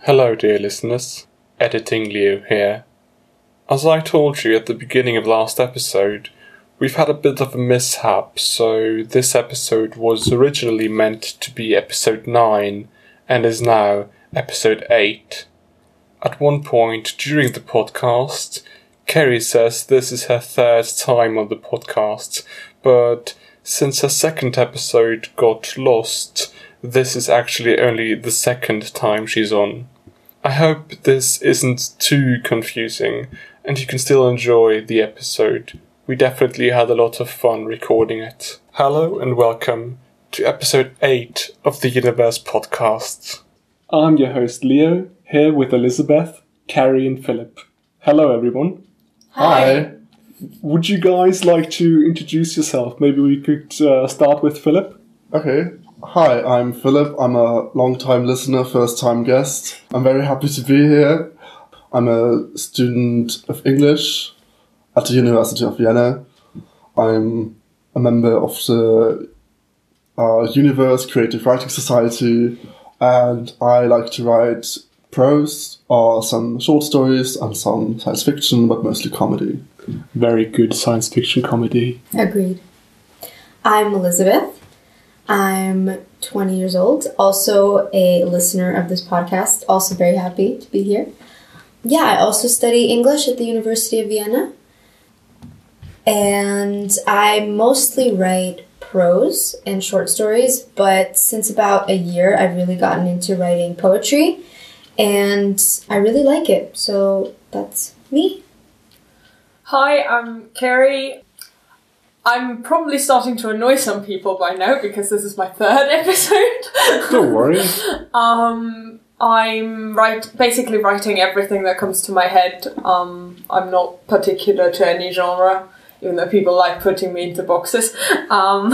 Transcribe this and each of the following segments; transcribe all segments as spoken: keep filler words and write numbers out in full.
Hello dear listeners, Editing Leo here. As I told you at the beginning of last episode, we've had a bit of a mishap, so this episode was originally meant to be episode nine and is now episode eight. At one point during the podcast, Kerry says this is her third time on the podcast, but since her second episode got lost, this is actually only the second time she's on. I hope this isn't too confusing and you can still enjoy the episode. We definitely had a lot of fun recording it. Hello and welcome to episode eight of the Universe Podcast. I'm your host Leo, here with Elizabeth, Carrie and Philip. Hello everyone. Hi. Would you guys like to introduce yourself? Maybe we could uh, start with Philip. Okay. Hi, I'm Philip. I'm a long-time listener, first-time guest. I'm very happy to be here. I'm a student of English at the University of Vienna. I'm a member of the uh, Universe Creative Writing Society, and I like to write prose or some short stories and some science fiction, but mostly comedy. Very good science fiction comedy. Agreed. I'm Elizabeth. I'm twenty years old, also a listener of this podcast, also very happy to be here. Yeah, I also study English at the University of Vienna, and I mostly write prose and short stories, but since about a year I've really gotten into writing poetry, and I really like it, so that's me. Hi, I'm Kerry. I'm probably starting to annoy some people by now because this is my third episode. Don't worry. um, I'm write, basically writing everything that comes to my head. Um, I'm not particular to any genre, even though people like putting me into boxes. Um,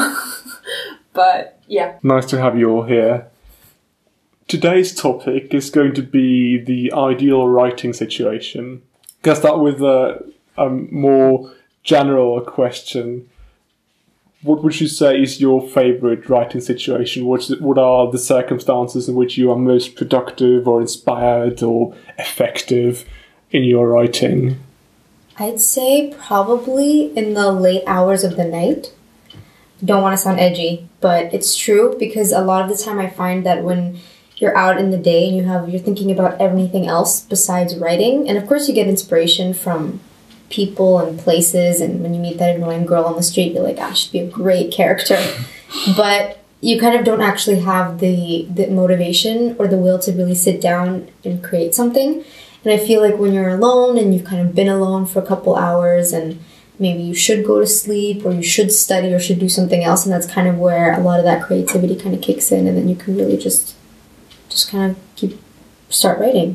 but yeah. Nice to have you all here. Today's topic is going to be the ideal writing situation. Can I start with a, a more general question? What would you say is your favourite writing situation? What what are the circumstances in which you are most productive or inspired or effective in your writing? I'd say probably in the late hours of the night. Don't want to sound edgy, but it's true because a lot of the time I find that when you're out in the day and you have you're thinking about everything else besides writing, and of course you get inspiration from people and places, and when you meet that annoying girl on the street, you're like, ah, she'd be a great character. But you kind of don't actually have the, the motivation or the will to really sit down and create something. And I feel like when you're alone and you've kind of been alone for a couple hours and maybe you should go to sleep or you should study or should do something else, and that's kind of where a lot of that creativity kind of kicks in, and then you can really just just kind of keep start writing.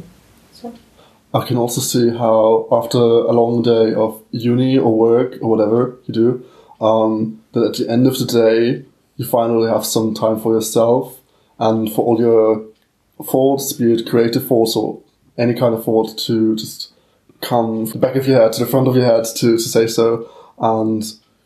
I can also see how after a long day of uni or work or whatever you do, um, that at the end of the day, you finally have some time for yourself and for all your thoughts, be it creative thoughts or any kind of thought, to just come from the back of your head to the front of your head, to, to say so. And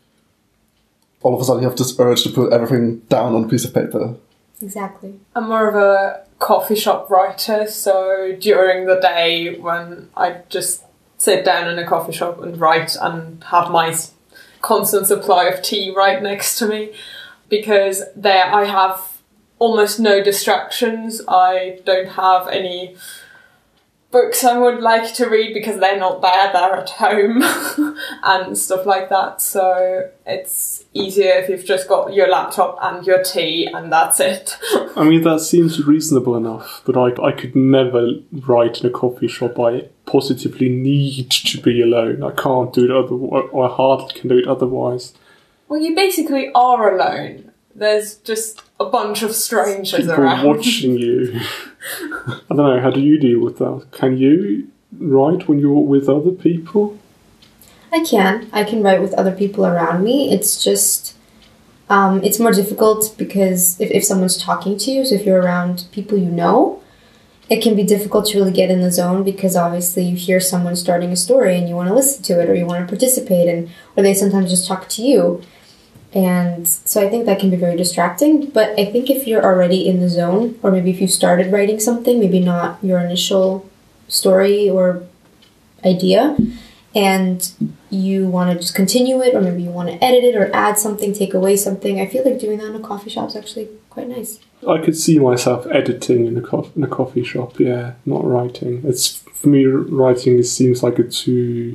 all of a sudden you have this urge to put everything down on a piece of paper. Exactly. I'm more of a coffee shop writer, so during the day when I just sit down in a coffee shop and write and have my constant supply of tea right next to me, because there I have almost no distractions. I don't have any books I would like to read because they're not there, they're at home and stuff like that. So it's easier if you've just got your laptop and your tea and that's it. I mean, that seems reasonable enough, but I, I could never write in a coffee shop. I positively need to be alone. I can't do it otherwise, or I hardly can do it otherwise. Well, you basically are alone. There's just a bunch of strangers People around. watching you. I don't know, how do you deal with that? Can you write when you're with other people? I can. I can write with other people around me. It's just, um, it's more difficult because if, if someone's talking to you, so if you're around people you know, it can be difficult to really get in the zone because obviously you hear someone starting a story and you want to listen to it or you want to participate, and or they sometimes just talk to you. And so I think that can be very distracting. But I think if you're already in the zone, or maybe if you started writing something, maybe not your initial story or idea, and you want to just continue it, or maybe you want to edit it or add something, take away something, I feel like doing that in a coffee shop is actually quite nice. I could see myself editing in a, co- in a coffee shop, yeah, not writing. It's for me, writing it seems like a too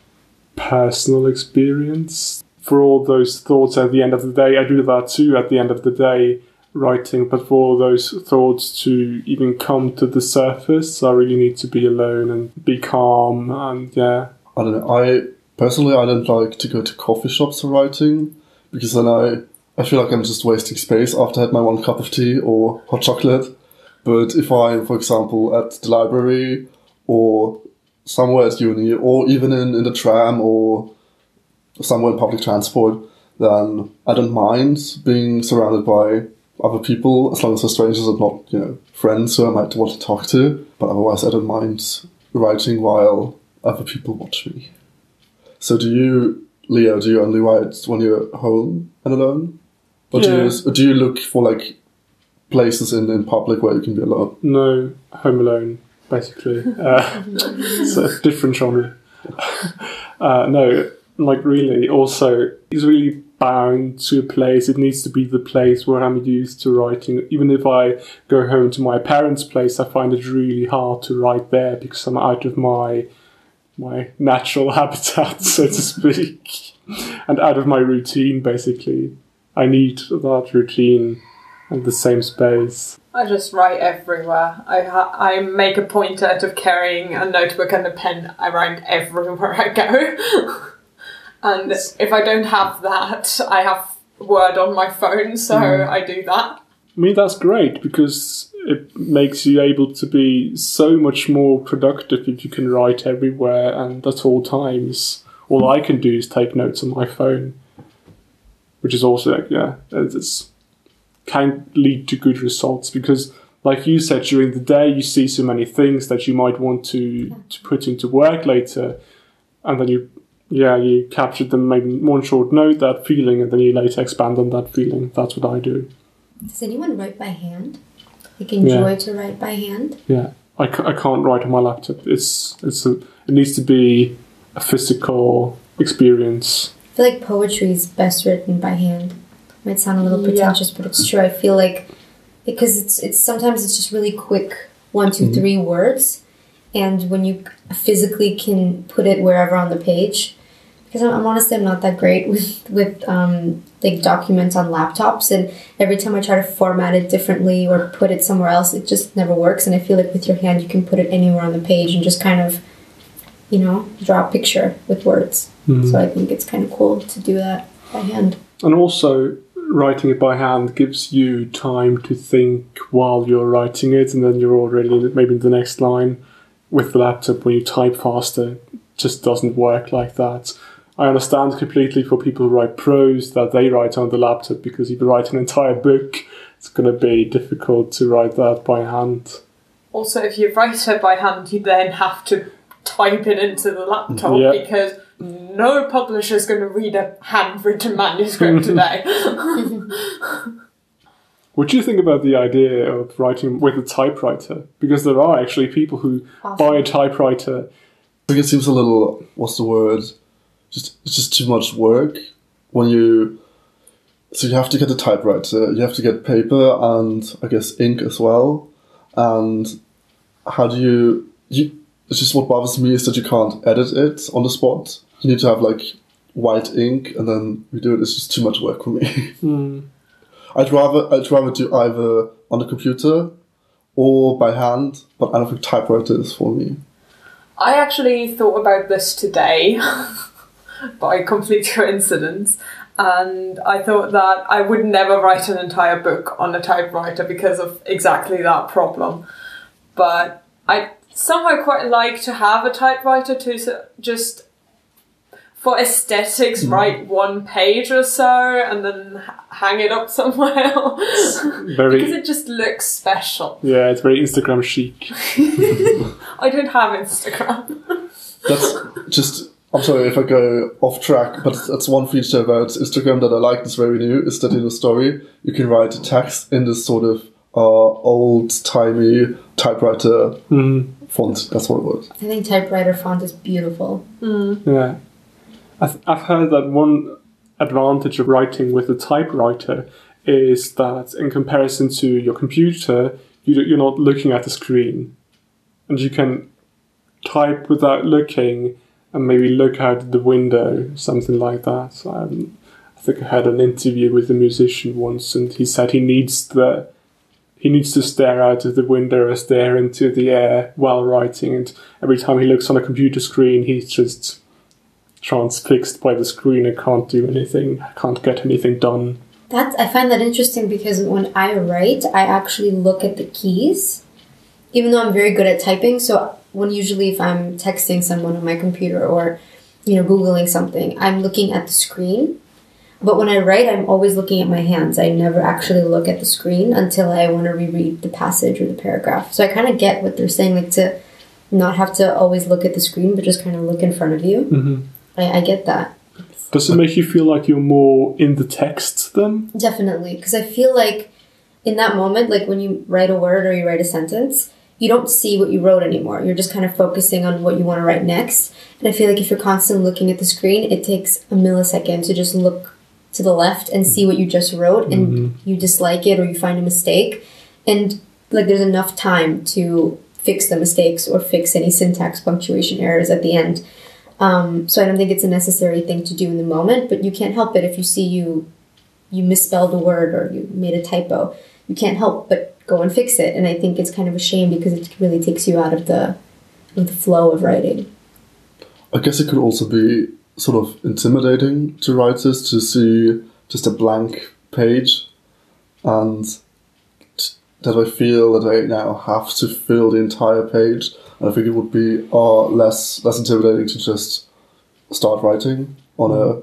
personal experience. For all those thoughts at the end of the day, I do that too at the end of the day, writing, but for all those thoughts to even come to the surface, I really need to be alone and be calm, and yeah. I don't know, I personally I don't like to go to coffee shops for writing, because then I, I feel like I'm just wasting space after I had my one cup of tea or hot chocolate. But if I'm, for example, at the library or somewhere at uni, or even in, in the tram or somewhere in public transport, then I don't mind being surrounded by other people, as long as they're strangers and not, you know, friends who I might want to talk to. But otherwise, I don't mind writing while other people watch me. So do you, Leo, do you only write when you're home and alone? Or Yeah. do you, do you look for, like, places in, in public where you can be alone? No, Home Alone, basically. Uh, it's a different genre. uh, no, like really, also, it's really bound to a place. It needs to be the place where I'm used to writing. Even if I go home to my parents' place, I find it really hard to write there because I'm out of my my natural habitat, so to speak, and out of my routine, basically. I need that routine and the same space. I just write everywhere. I ha- I make a point out of carrying a notebook and a pen around everywhere I go. And if I don't have that, I have Word on my phone, so mm. I do that. I mean, that's great because it makes you able to be so much more productive if you can write everywhere and at all times. All I can do is take notes on my phone, which is also, like, yeah, it's can lead to good results because, like you said, during the day you see so many things that you might want to, to put into work later, and then you, yeah, you captured them maybe in one short note, that feeling, and then you later expand on that feeling. That's what I do. Does anyone write by hand? Like enjoy yeah. to write by hand? Yeah, I, c- I can't write on my laptop. It's it's a, it needs to be a physical experience. I feel like poetry is best written by hand. It might sound a little pretentious, yeah. but it's true. I feel like because it's it's sometimes it's just really quick, one, two, mm-hmm. three words, and when you physically can put it wherever on the page. Because I'm, I'm honestly I'm not that great with with um, like documents on laptops, and every time I try to format it differently or put it somewhere else, it just never works. And I feel like with your hand, you can put it anywhere on the page and just kind of, you know, draw a picture with words. Mm-hmm. So I think it's kind of cool to do that by hand. And also, writing it by hand gives you time to think while you're writing it, and then you're already maybe in the next line. With the laptop, when you type faster, it just doesn't work like that. I understand completely for people who write prose that they write on the laptop, because if you write an entire book, it's going to be difficult to write that by hand. Also, if you write it by hand, you then have to type it into the laptop, yeah. because no publisher is going to read a handwritten manuscript today. What do you think about the idea of writing with a typewriter? Because there are actually people who awesome. buy a typewriter. I think it seems a little, what's the word? Just It's just too much work when you... So you have to get a typewriter, you have to get paper and I guess ink as well. And how do you... you it's just what bothers me is that you can't edit it on the spot. You need to have like white ink and then redo it. It's just too much work for me. Mm. I'd rather I'd rather do either on the computer or by hand, but I don't think typewriter is for me. I actually thought about this today by complete coincidence, and I thought that I would never write an entire book on a typewriter because of exactly that problem. But I somehow quite like to have a typewriter to just... for aesthetics, mm. write one page or so and then h- hang it up somewhere else. Very, because it just looks special. Yeah, it's very Instagram chic. I don't have Instagram. That's just I'm sorry if I go off track, but that's one feature about Instagram that I like that's very new, is that in the story you can write text in this sort of uh, old-timey typewriter Mm. font. That's what it was. I think typewriter font is beautiful. Yeah. I've, I've heard that one advantage of writing with a typewriter is that in comparison to your computer, you, don't- you're not looking at the screen. And you can type without looking and maybe look out the window, something like that. Um, I think I had an interview with a musician once, and he said he needs the he needs to stare out of the window or stare into the air while writing, and every time he looks on a computer screen, he's just transfixed by the screen and can't do anything, can't get anything done. That's, I find that interesting because when I write, I actually look at the keys, even though I'm very good at typing. So when usually if I'm texting someone on my computer or, you know, Googling something, I'm looking at the screen. But when I write, I'm always looking at my hands. I never actually look at the screen until I want to reread the passage or the paragraph. So I kind of get what they're saying, like to not have to always look at the screen, but just kind of look in front of you. Mm-hmm. I, I get that. Does it make you feel like you're more in the text then? Definitely, because I feel like in that moment, like when you write a word or you write a sentence, you don't see what you wrote anymore. You're just kind of focusing on what you want to write next. And I feel like if you're constantly looking at the screen, it takes a millisecond to just look to the left and see what you just wrote, and mm-hmm. you dislike it or you find a mistake. And like there's enough time to fix the mistakes or fix any syntax punctuation errors at the end. Um, so I don't think it's a necessary thing to do in the moment, but you can't help it if you see you you misspelled a word or you made a typo. You can't help but go and fix it. And I think it's kind of a shame because it really takes you out of the, of the flow of writing. I guess it could also be sort of intimidating to writers to see just a blank page, and t- that I feel that I now have to fill the entire page. And I think it would be uh, less less intimidating to just start writing on a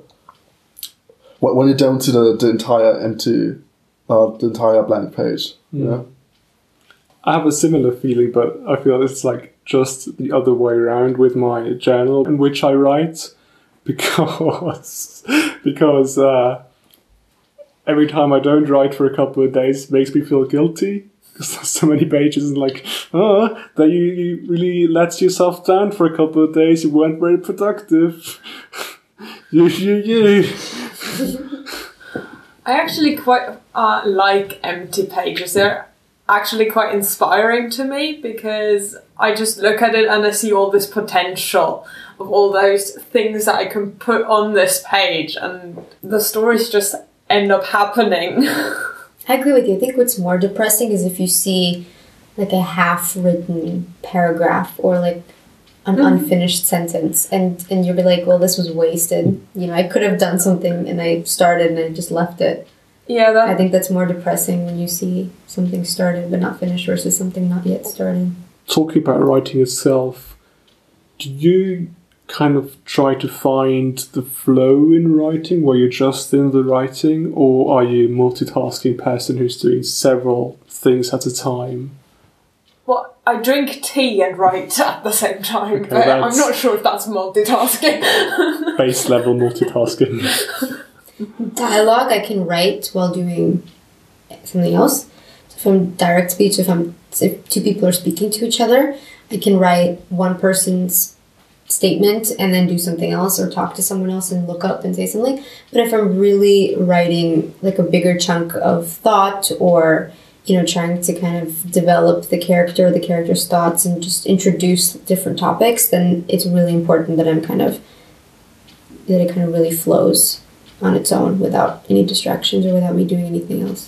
when you're down to the, the entire empty, uh, the entire blank page. Mm. Yeah. I have a similar feeling, but I feel it's like just the other way around with my journal in which I write, because because uh, every time I don't write for a couple of days, it makes me feel guilty. Because there's so many pages and like, oh, that you, you really let yourself down for a couple of days. You weren't very productive. you, you, you. I actually quite uh, like empty pages. They're actually quite inspiring to me because I just look at it and I see all this potential of all those things that I can put on this page, and the stories just end up happening. I agree with you. I think what's more depressing is if you see like a half-written paragraph or like an mm-hmm. unfinished sentence, and, and you'll be like, well, this was wasted. You know, I could have done something and I started and I just left it. Yeah, that... I think that's more depressing when you see something started but not finished versus something not yet started. Talking about writing itself, do you kind of try to find the flow in writing where you're just in the writing, or are you a multitasking person who's doing several things at a time? Well, I drink tea and write at the same time, okay, but I'm not sure if that's multitasking. Base level multitasking. Dialogue I can write while doing something else. So if I'm direct speech, if I'm if two people are speaking to each other, I can write one person's statement and then do something else or talk to someone else and look up and say something. But if I'm really writing like a bigger chunk of thought, or you know, trying to kind of develop the character, the character's thoughts, and just introduce different topics, then it's really important that I'm kind of that it kind of really flows on its own without any distractions or without me doing anything else.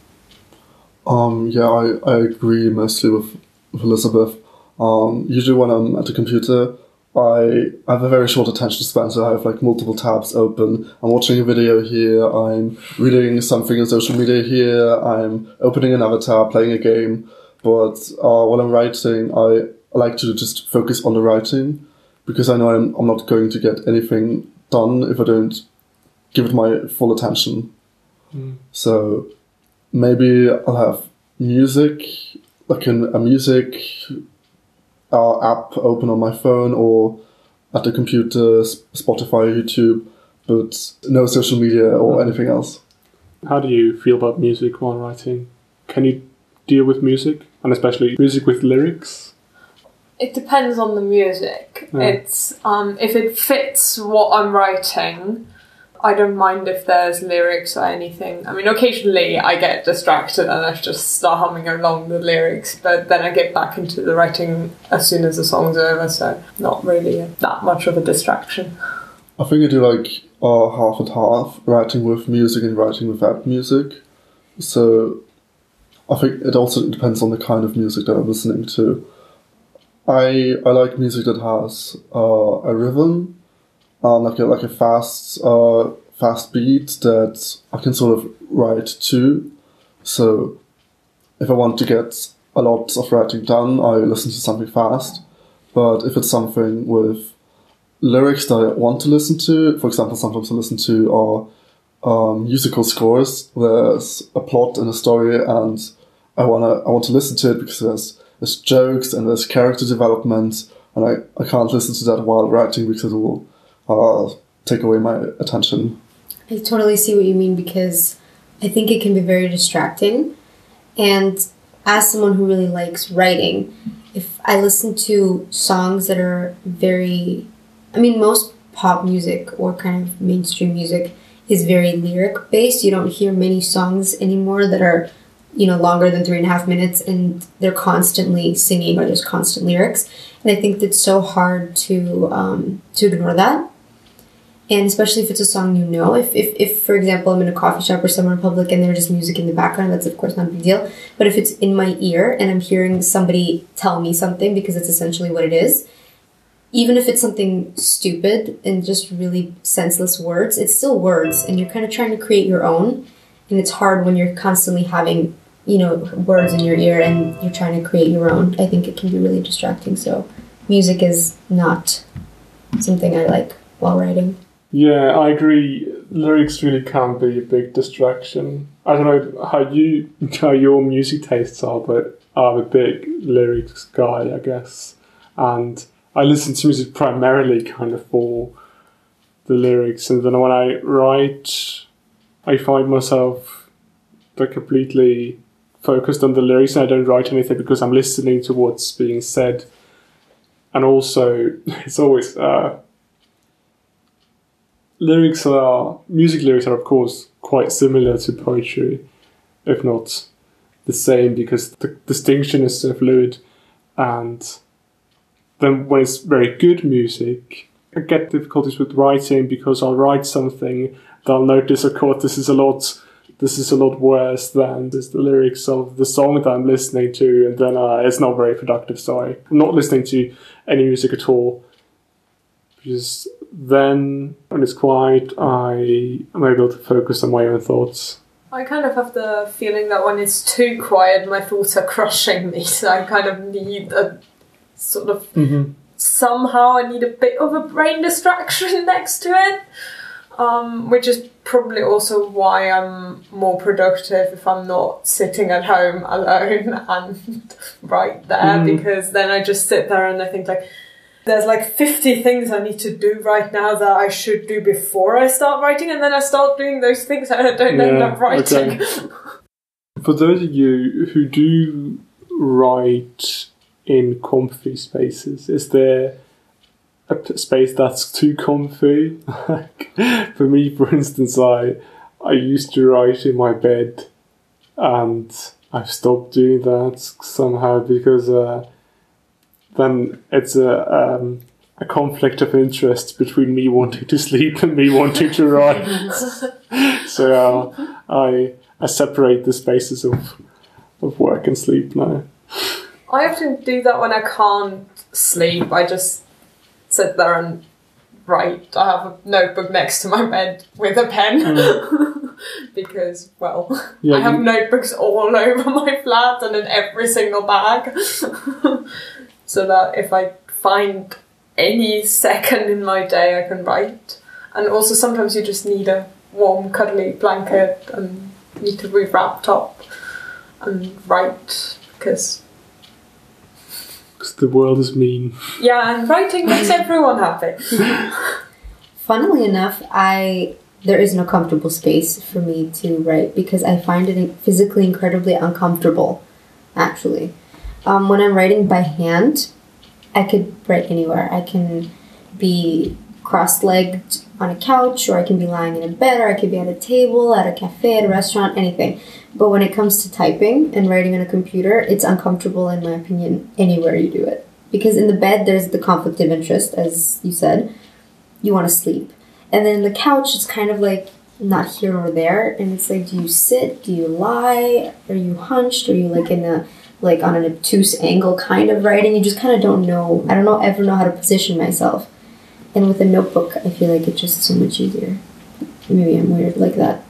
Um, yeah, I, I agree mostly with, with Elizabeth. Um, usually when I'm at the computer, I have a very short attention span, so I have like multiple tabs open. I'm watching a video here, I'm reading something on social media here, I'm opening another tab, playing a game. But uh, while I'm writing, I, I like to just focus on the writing, because I know I'm, I'm not going to get anything done if I don't give it my full attention. Mm. So maybe I'll have music, like an, a music uh, app open on my phone, or at the computer, S- Spotify, YouTube, but no social media or anything else. How do you feel about music while writing? Can you deal with music, and especially music with lyrics? It depends on the music. Yeah. It's um, if it fits what I'm writing, I don't mind if there's lyrics or anything. I mean, occasionally I get distracted and I just start humming along the lyrics, but then I get back into the writing as soon as the song's over, so not really that much of a distraction. I think I do like uh, half and half, writing with music and writing without music. So I think it also depends on the kind of music that I'm listening to. I I like music that has uh, a rhythm, um, like a like a fast uh, fast beat that I can sort of write to. So if I want to get a lot of writing done, I listen to something fast. But if it's something with lyrics that I want to listen to, for example, sometimes I listen to are um, musical scores. There's a plot and a story, and I wanna I want to listen to it because there's there's jokes and there's character development, and I, I can't listen to that while writing because it will uh, take away my attention. I totally see what you mean, because I think it can be very distracting. And as someone who really likes writing, if I listen to songs that are very... I mean, most pop music or kind of mainstream music is very lyric based. You don't hear many songs anymore that are, you know, longer than three and a half minutes and they're constantly singing or there's constant lyrics. And I think that's so hard to um, to ignore that. And especially if it's a song you know. If, if, if, for example, I'm in a coffee shop or somewhere in public and there's just music in the background, that's of course not a big deal. But if it's in my ear and I'm hearing somebody tell me something, because it's essentially what it is, even if it's something stupid and just really senseless words, it's still words, and you're kind of trying to create your own. And it's hard when you're constantly having, you know, words in your ear and you're trying to create your own. I think it can be really distracting. So music is not something I like while writing. Yeah, I agree. Lyrics really can be a big distraction. I don't know how you how your music tastes are, but I'm a big lyrics guy, I guess. And I listen to music primarily kind of for the lyrics, and then when I write, I find myself like completely focused on the lyrics, and I don't write anything because I'm listening to what's being said. And also, it's always uh, lyrics are music lyrics are of course quite similar to poetry, if not the same, because the distinction is so fluid. And then when it's very good music, I get difficulties with writing because I'll write something, then I'll notice, of course, this is a lot, this is a lot worse than this, the lyrics of the song that I'm listening to, and then uh, it's not very productive. So I'm not listening to any music at all, because then when it's quiet, I am able to focus on my own thoughts. I kind of have the feeling that when it's too quiet, my thoughts are crushing me, so I kind of need a sort of Mm-hmm. somehow I need a bit of a brain distraction next to it, um, which is probably also why I'm more productive if I'm not sitting at home alone and right there, Mm. because then I just sit there and I think like there's like fifty things I need to do right now that I should do before I start writing, and then I start doing those things and I don't end Yeah, up writing. okay. For those of you who do write in comfy spaces, is there a p- space that's too comfy? Like, for me, for instance, I I used to write in my bed, and I've stopped doing that somehow because uh, then it's a um, a conflict of interest between me wanting to sleep and me wanting to write. So uh, I I separate the spaces of of work and sleep now. I often do that when I can't sleep. I just sit there and write. I have a notebook next to my bed with a pen. Mm. Because, well, Yeah, I have you- notebooks all over my flat and in every single bag. So that if I find any second in my day, I can write. And also sometimes you just need a warm, cuddly blanket and need to be wrapped up and write, because because the world is mean. Yeah, and writing makes everyone happy. Funnily enough, I there is no comfortable space for me to write because I find it physically incredibly uncomfortable, actually. Um, when I'm writing by hand, I could write anywhere. I can be cross-legged on a couch, or I can be lying in a bed, or I could be at a table, at a cafe, at a restaurant, anything. But when it comes to typing and writing on a computer, it's uncomfortable, in my opinion, anywhere you do it. Because in the bed, there's the conflict of interest, as you said. You want to sleep. And then the couch is kind of like not here or there. And it's like, do you sit? Do you lie? Are you hunched? Are you like in a, like on an obtuse angle kind of writing? You just kind of don't know. I don't know, ever know how to position myself. And with a notebook, I feel like it's just so much easier. Maybe I'm weird like that.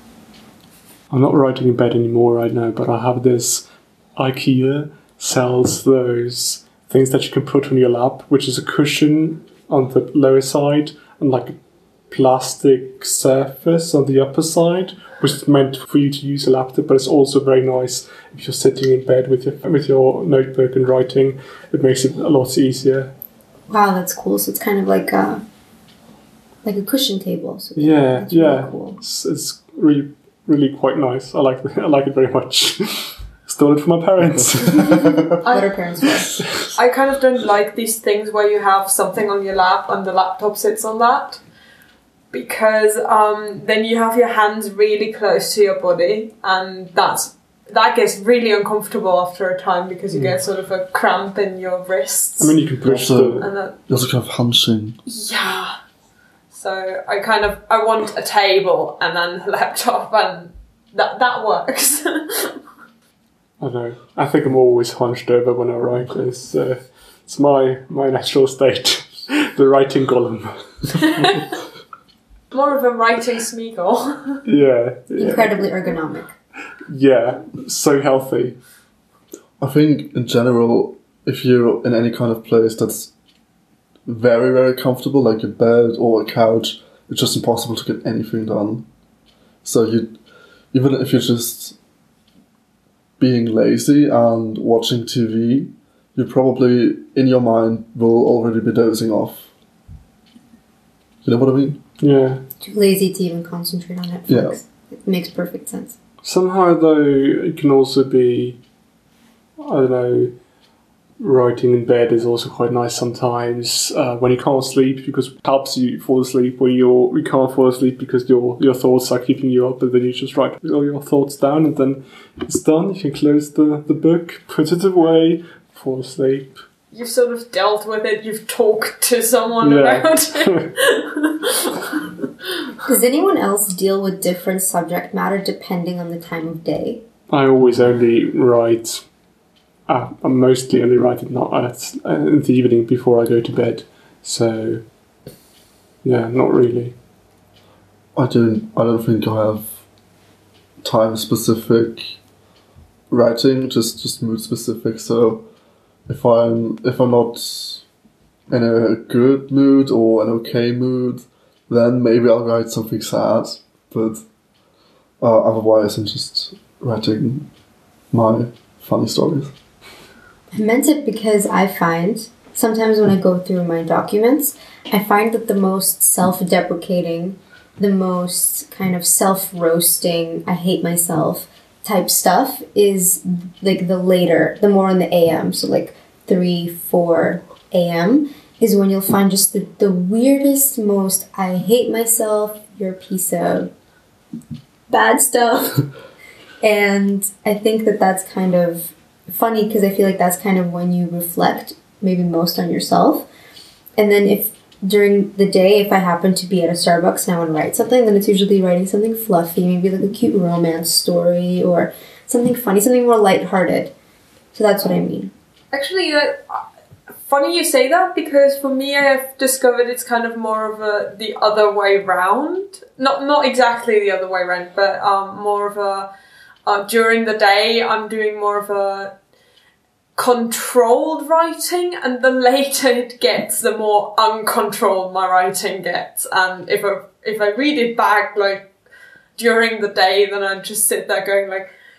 I'm not writing in bed anymore right now, but I have this IKEA sells those things that you can put on your lap, which is a cushion on the lower side and like a plastic surface on the upper side, which is meant for you to use a laptop, but it's also very nice if you're sitting in bed with your with your notebook and writing. It makes it a lot easier. Wow, that's cool. So it's kind of like a, like a cushion table. So Yeah, that's yeah. Really cool. It's, it's really, really quite nice. I like I like it very much. Stole it from my parents. What are parents for? I kind of don't like these things where you have something on your lap and the laptop sits on that. Because um, then you have your hands really close to your body, and that's that gets really uncomfortable after a time because you mm. get sort of a cramp in your wrists. I mean, you can push also, the... And that, you also kind of hunching. Yeah. So I kind of, I want a table and then a laptop, and that, that works. I don't know. I think I'm always hunched over when I write. It's, uh, it's my, my natural state. The writing golem. More of a writing Smeagol. Yeah, yeah. Incredibly ergonomic. Yeah, so healthy. I think in general, if you're in any kind of place that's very, very comfortable, like a bed or a couch, it's just impossible to get anything done. So you, even if you're just being lazy and watching T V, you probably, in your mind, will already be dozing off. You know what I mean? Yeah. Too lazy to even concentrate on Netflix. Yeah. It makes perfect sense. Somehow, though, it can also be, I don't know, writing in bed is also quite nice sometimes uh, when you can't sleep, because it helps you fall asleep, or you're, you can't fall asleep because your your thoughts are keeping you up, and then you just write all your thoughts down, and then it's done. You can close the, the book, put it away, fall asleep. You've sort of dealt with it, you've talked to someone Yeah. about it. Does anyone else deal with different subject matter depending on the time of day? I always only write, uh, I mostly only write at night, at, uh, in the evening before I go to bed. So, yeah, not really. I don't. I don't think I have time specific writing. Just just mood specific. So if I'm if I'm not in a good mood or an okay mood, then maybe I'll write something sad. But uh, otherwise, I'm just writing my funny stories. I meant it because I find, sometimes when I go through my documents, I find that the most self-deprecating, the most kind of self-roasting, I hate myself type stuff is like the later, the more in the A M, so like three, four A M is when you'll find just the, the weirdest, most I hate myself, you're a piece of bad stuff. And I think that that's kind of funny because I feel like that's kind of when you reflect maybe most on yourself. And then if during the day, if I happen to be at a Starbucks and I want to write something, then it's usually writing something fluffy, maybe like a cute romance story or something funny, something more lighthearted. So that's what I mean. Actually, uh, funny you say that, because for me I have discovered it's kind of more of a the other way round. Not not exactly the other way round, but um, more of a uh, during the day I'm doing more of a controlled writing, and the later it gets, the more uncontrolled my writing gets. And if I if I read it back like during the day, then I just sit there going like,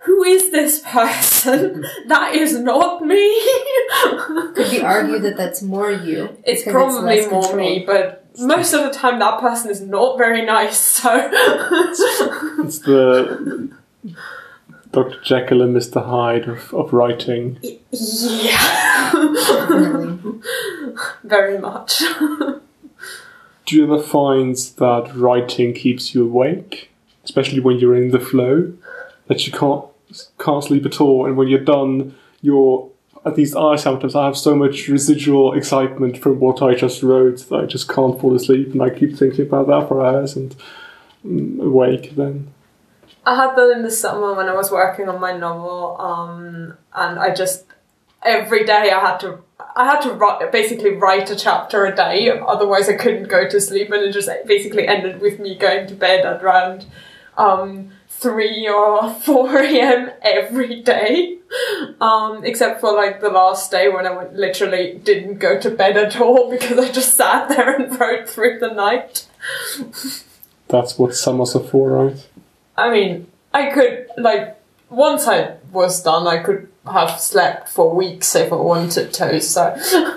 who is this person? That is not me. Could be argued that that's more you. It's because probably less more control. me, but most of the time that person is not very nice, so... It's the Doctor Jekyll and Mister Hyde of, of writing. Yeah. Definitely. Very much. Do you ever find that writing keeps you awake? Especially when you're in the flow? That you can't can't sleep at all, and when you're done, you're... At least I sometimes, I have so much residual excitement from what I just wrote that I just can't fall asleep, and I keep thinking about that for hours and mm, awake then. I had that in the summer when I was working on my novel, um, and I just... Every day I had to... I had to write, basically write a chapter a day, otherwise I couldn't go to sleep, and it just basically ended with me going to bed at around um, three or four a.m. every day. Um, except for like the last day when I went, literally didn't go to bed at all because I just sat there and wrote through the night. That's what summers are for, right? I mean, I could, like, once I was done, I could have slept for weeks if I wanted to, so...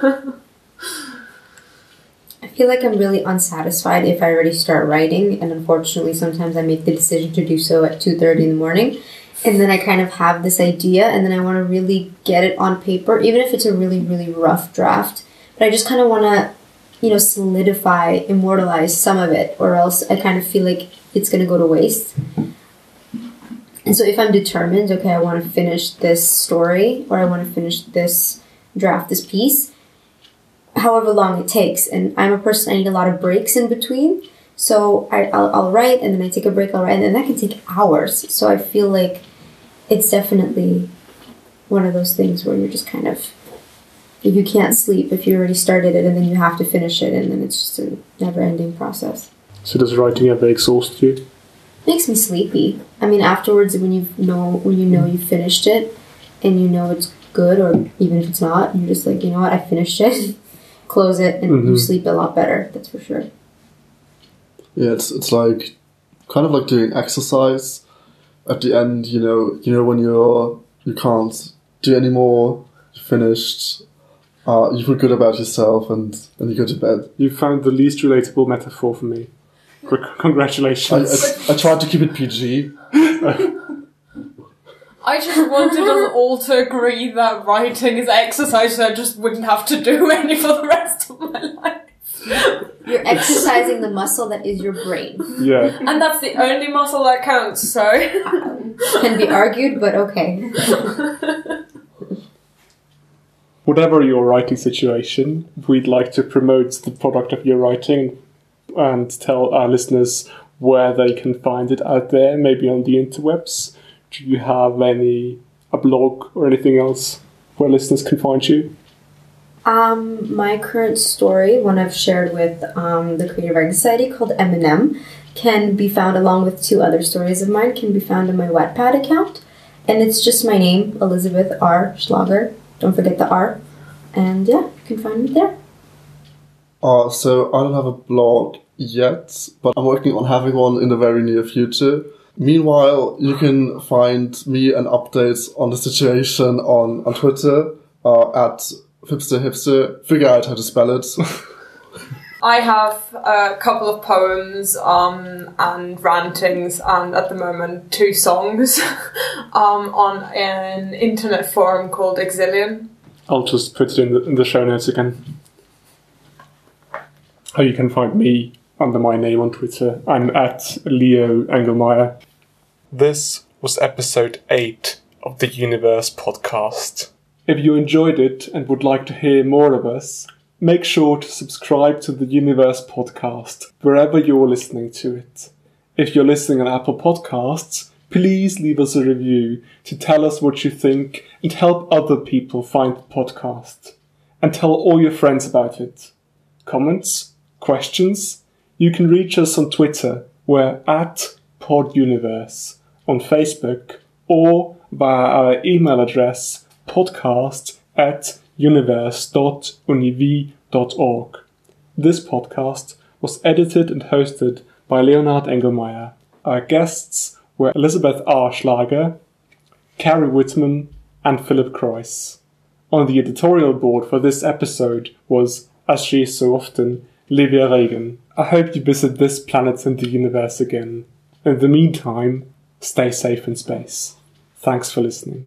I feel like I'm really unsatisfied if I already start writing, and unfortunately sometimes I make the decision to do so at two thirty in the morning, and then I kind of have this idea, and then I want to really get it on paper, even if it's a really, really rough draft, but I just kind of want to, you know, solidify, immortalize some of it, or else I kind of feel like it's going to go to waste. And so if I'm determined, okay, I want to finish this story, or I want to finish this draft, this piece, however long it takes, and I'm a person, I need a lot of breaks in between, so I, I'll, I'll write, and then I take a break, I'll write, and then that can take hours, so I feel like it's definitely one of those things where you're just kind of, you can't sleep if you already started it, and then you have to finish it, and then it's just a never-ending process. So does writing ever exhaust you? Makes me sleepy. I mean, afterwards, when you know when you know you finished it, and you know it's good, or even if it's not, you're just like, you know what, I finished it. Close it, and Mm-hmm. you sleep a lot better. That's for sure. Yeah, it's it's like kind of like doing exercise. At the end, you know, you know when you're you can't do anymore. You're finished. Uh, you feel good about yourself, and and you go to bed. You found the least relatable metaphor for me. C- I, Congratulations. I, I tried to keep it P G. I just wanted us all to agree that writing is exercise, so I just wouldn't have to do any for the rest of my life. You're exercising the muscle that is your brain. Yeah. And that's the only muscle that counts, so... Can be argued, but okay. Whatever your writing situation, we'd like to promote the product of your writing and tell our listeners where they can find it out there, maybe on the interwebs. Do you have any, a blog or anything else where listeners can find you? Um, my current story, one I've shared with um, the Creative Writing Society called M and M, can be found along with two other stories of mine, can be found on my Wattpad account. And it's just my name, Elizabeth R. Schlager. Don't forget the R. And yeah, you can find me there. Uh, so I don't have a blog yet, but I'm working on having one in the very near future. Meanwhile, you can find me and updates on the situation on, on Twitter uh, at fipsterhipster. Figure out how to spell it. I have a couple of poems um, and rantings, and at the moment two songs um, on an internet forum called Exilium. I'll just put it in the, in the show notes again. Or you can find me under my name on Twitter. I'm at Leo Engelmeyer. This was episode eight of the Universe podcast. If you enjoyed it and would like to hear more of us, make sure to subscribe to the Universe podcast wherever you're listening to it. If you're listening on Apple Podcasts, please leave us a review to tell us what you think and help other people find the podcast. And tell all your friends about it. Comments? Questions? You can reach us on Twitter. We're at PodUniverse, on Facebook, or via our email address podcast at universe dot univ dot org. This podcast was edited and hosted by Leonhard Engelmeyer. Our guests were Elizabeth R. Schlager, Carrie Whitman, and Philip Croyce. On the editorial board for this episode was, as she is so often, Livia Regan. I hope you visit this planet in the universe again. In the meantime, stay safe in space. Thanks for listening.